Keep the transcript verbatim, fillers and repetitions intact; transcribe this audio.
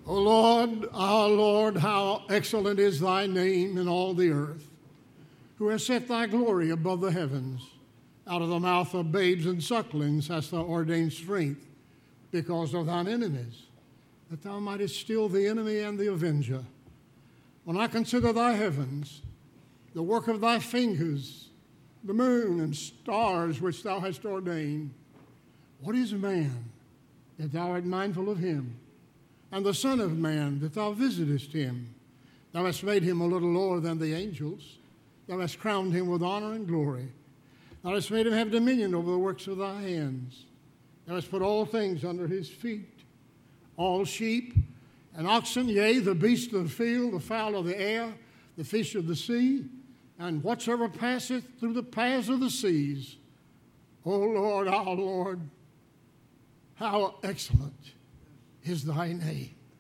O Lord, our Lord, how excellent is thy name in all the earth, who has set thy glory above the heavens. Out of the mouth of babes and sucklings hast thou ordained strength because of thine enemies, that thou mightest still the enemy and the avenger. When I consider thy heavens, the work of thy fingers, the moon and stars which thou hast ordained, what is man that thou art mindful of him, and the Son of Man that thou visitest him? Thou hast made him a little lower than the angels. Thou hast crowned him with honor and glory. Thou hast made him have dominion over the works of thy hands. Thou hast put all things under his feet, all sheep and oxen, yea, the beasts of the field, the fowl of the air, the fish of the sea, and whatsoever passeth through the paths of the seas. O Lord, our Lord, how excellent is thy name